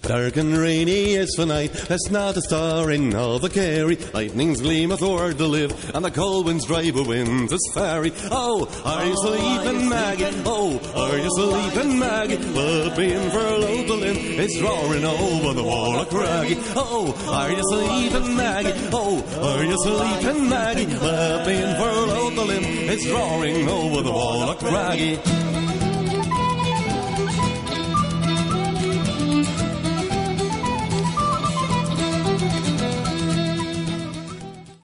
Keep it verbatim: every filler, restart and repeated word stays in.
Dark and rainy is the night, there's not a star in all the Kerry. Lightnings gleam athwart the live, and the cold winds drive a windless ferry. Oh, are you sleeping, Maggie? Oh, are you sleeping, Maggie? We'll be in for a local inn, it's roaring over the wall of Craggy. Oh, are you sleeping, Maggie? Oh, are you sleeping, Maggie? We'll be in for a local inn, it's roaring over the wall of Craggy.